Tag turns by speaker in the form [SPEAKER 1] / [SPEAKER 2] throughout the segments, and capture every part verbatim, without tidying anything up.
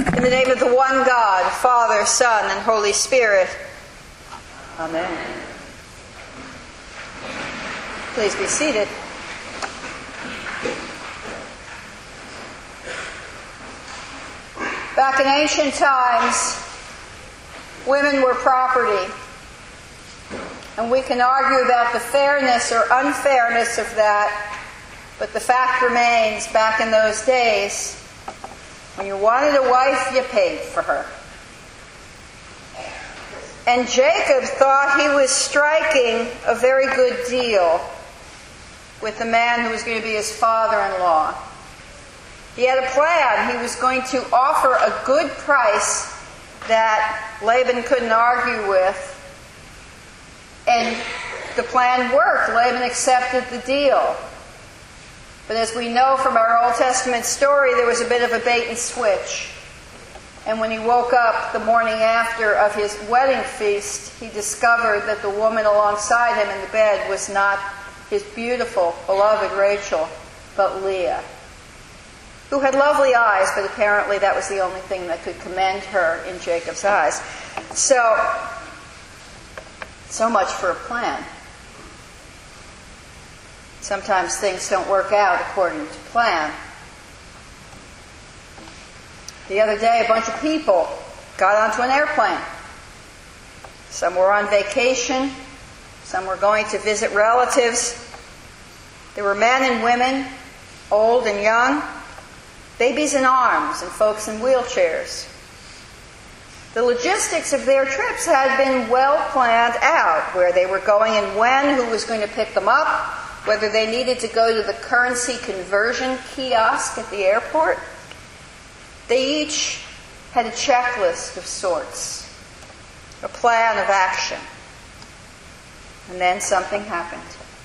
[SPEAKER 1] In the name of the one God, Father, Son, and Holy Spirit. Amen. Please be seated. Back in ancient times, women were property. And we can argue about the fairness or unfairness of that, but the fact remains, back in those days, when you wanted a wife, you paid for her. And Jacob thought he was striking a very good deal with the man who was going to be his father-in-law. He had a plan. He was going to offer a good price that Laban couldn't argue with. And the plan worked. Laban accepted the deal. But as we know from our Old Testament story, there was a bit of a bait and switch. And when he woke up the morning after of his wedding feast, he discovered that the woman alongside him in the bed was not his beautiful, beloved Rachel, but Leah, who had lovely eyes, but apparently that was the only thing that could commend her in Jacob's eyes. So, so much for a plan. Sometimes things don't work out according to plan. The other day, a bunch of people got onto an airplane. Some were on vacation. Some were going to visit relatives. There were men and women, old and young, babies in arms and folks in wheelchairs. The logistics of their trips had been well planned out, where they were going and when, who was going to pick them up, whether they needed to go to the currency conversion kiosk at the airport. They each had a checklist of sorts, a plan of action. And then something happened.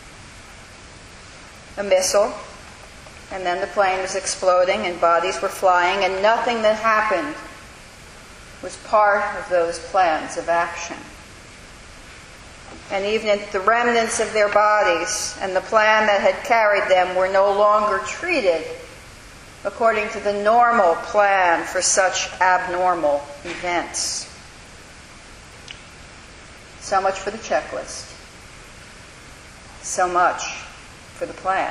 [SPEAKER 1] A missile, and then the plane was exploding and bodies were flying, and nothing that happened was part of those plans of action. And even the remnants of their bodies and the plan that had carried them were no longer treated according to the normal plan for such abnormal events. So much for the checklist. So much for the plan.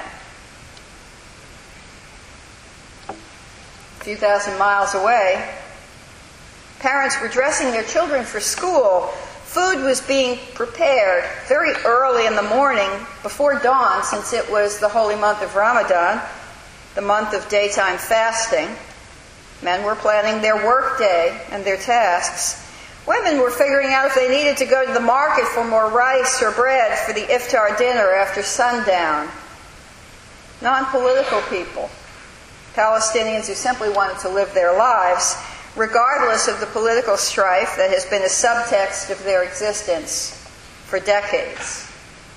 [SPEAKER 1] A few thousand miles away, parents were dressing their children for school. Food was being prepared very early in the morning, before dawn, since it was the holy month of Ramadan, the month of daytime fasting. Men were planning their work day and their tasks. Women were figuring out if they needed to go to the market for more rice or bread for the iftar dinner after sundown. Non-political people, Palestinians who simply wanted to live their lives, regardless of the political strife that has been a subtext of their existence for decades.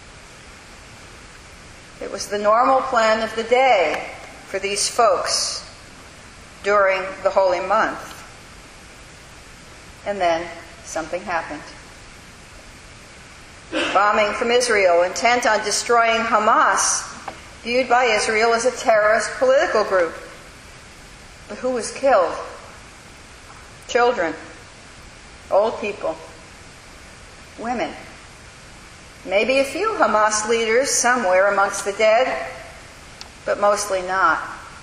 [SPEAKER 1] It was the normal plan of the day for these folks during the holy month. And then something happened. Bombing from Israel, intent on destroying Hamas, viewed by Israel as a terrorist political group. But who was killed? Children, old people, women, maybe a few Hamas leaders somewhere amongst the dead, but mostly not.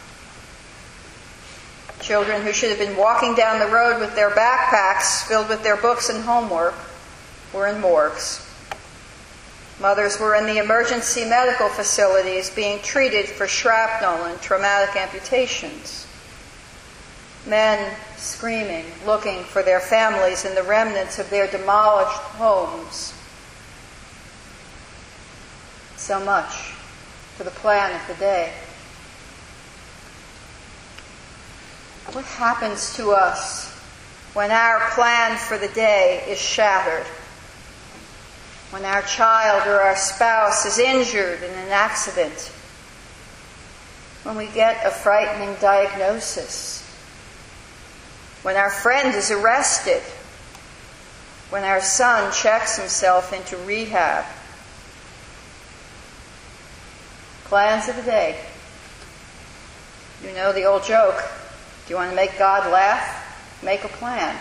[SPEAKER 1] Children who should have been walking down the road with their backpacks filled with their books and homework were in morgues. Mothers were in the emergency medical facilities being treated for shrapnel and traumatic amputations. Men screaming, looking for their families in the remnants of their demolished homes. So much for the plan of the day. What happens to us when our plan for the day is shattered? When our child or our spouse is injured in an accident? When we get a frightening diagnosis? When our friend is arrested? When our son checks himself into rehab? Plans of the day. You know the old joke. Do you want to make God laugh? make a plan.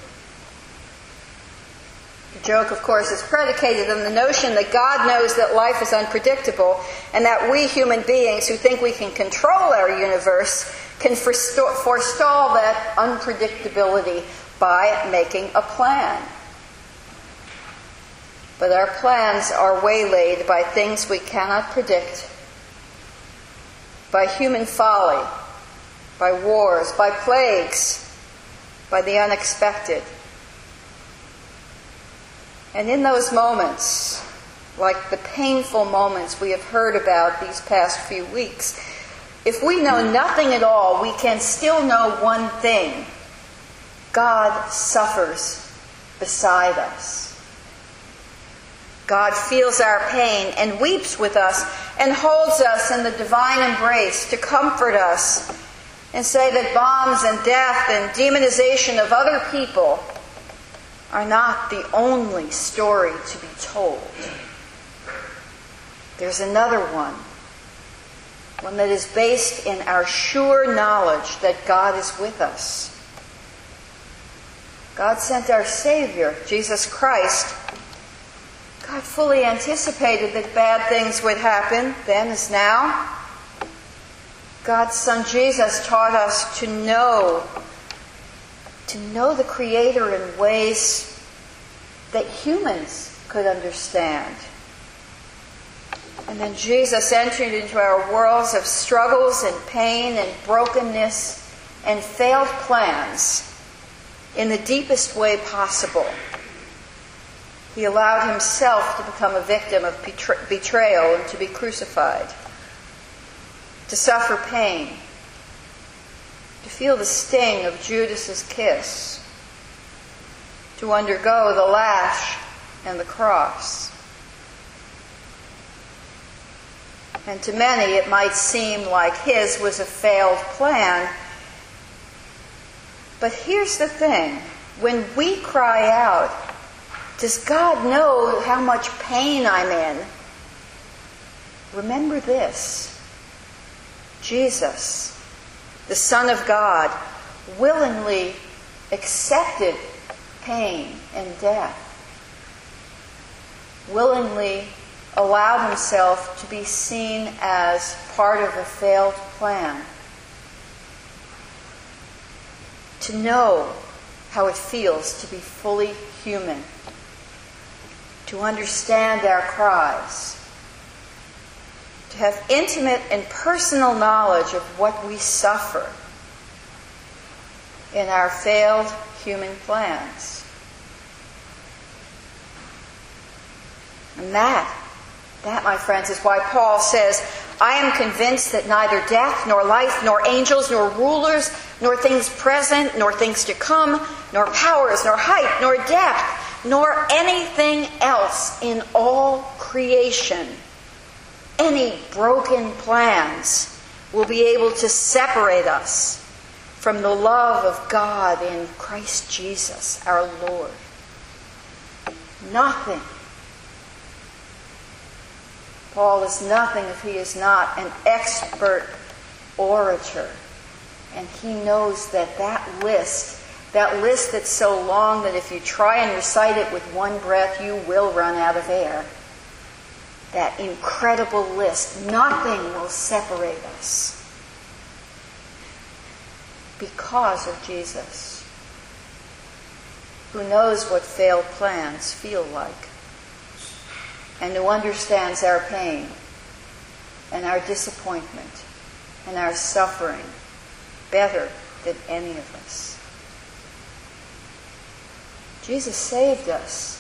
[SPEAKER 1] The joke, of course, is predicated on the notion that God knows that life is unpredictable and that we human beings who think we can control our universe can forestall that unpredictability by making a plan. But our plans are waylaid by things we cannot predict, by human folly, by wars, by plagues, by the unexpected. And in those moments, like the painful moments we have heard about these past few weeks, if we know nothing at all, we can still know one thing: God suffers beside us. God feels our pain and weeps with us and holds us in the divine embrace to comfort us and say that bombs and death and demonization of other people are not the only story to be told. There's another one, one that is based in our sure knowledge that God is with us. God sent our Savior, Jesus Christ. God fully anticipated that bad things would happen then as now. God's Son Jesus taught us to know to know the Creator in ways that humans could understand. And then Jesus entered into our worlds of struggles and pain and brokenness and failed plans in the deepest way possible. He allowed himself to become a victim of betray- betrayal and to be crucified, to suffer pain, to feel the sting of Judas's kiss, to undergo the lash and the cross. And to many it might seem like his was a failed plan. But here's the thing. When we cry out, does God know how much pain I'm in? Remember this. Jesus, the Son of God, willingly accepted pain and death, willingly allowed himself to be seen as part of a failed plan, to know how it feels to be fully human, to understand our cries, to have intimate and personal knowledge of what we suffer in our failed human plans. And that, that, my friends, is why Paul says, I am convinced that neither death, nor life, nor angels, nor rulers, nor things present, nor things to come, nor powers, nor height, nor depth, nor anything else in all creation, any broken plans, will be able to separate us from the love of God in Christ Jesus, our Lord. Nothing. Paul is nothing if he is not an expert orator. And he knows that that list, that list that's so long that if you try and recite it with one breath, you will run out of air. That incredible list, nothing will separate us because of Jesus, who knows what failed plans feel like, and who understands our pain and our disappointment and our suffering better than any of us. Jesus saved us.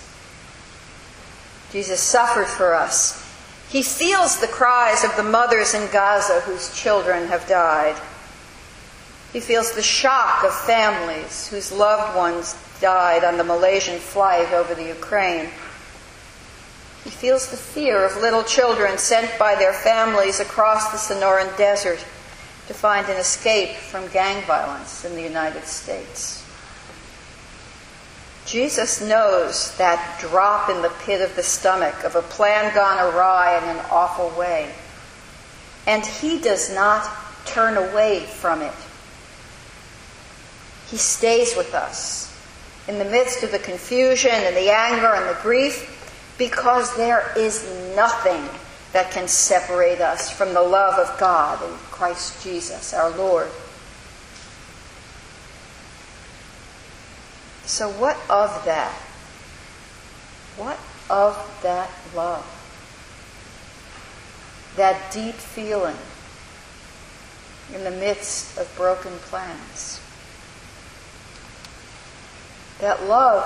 [SPEAKER 1] Jesus suffered for us. He feels the cries of the mothers in Gaza whose children have died. He feels the shock of families whose loved ones died on the Malaysian flight over the Ukraine. He feels the fear of little children sent by their families across the Sonoran Desert to find an escape from gang violence in the United States. Jesus knows that drop in the pit of the stomach of a plan gone awry in an awful way. And he does not turn away from it. He stays with us in the midst of the confusion and the anger and the grief, because there is nothing that can separate us from the love of God in Christ Jesus, our Lord. So what of that? What of that love? That deep feeling in the midst of broken plans. That love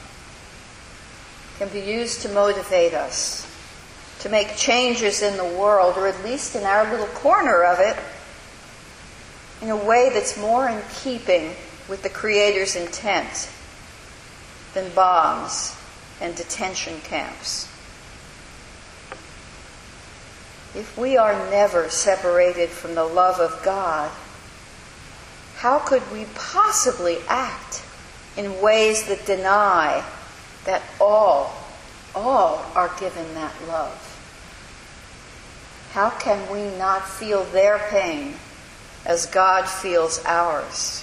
[SPEAKER 1] can be used to motivate us to make changes in the world, or at least in our little corner of it, in a way that's more in keeping with the Creator's intent than bombs and detention camps. If we are never separated from the love of God, how could we possibly act in ways that deny that all, all are given that love? How can we not feel their pain as God feels ours?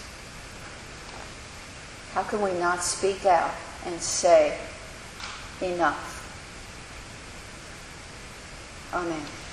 [SPEAKER 1] How can we not speak out and say, enough? Amen.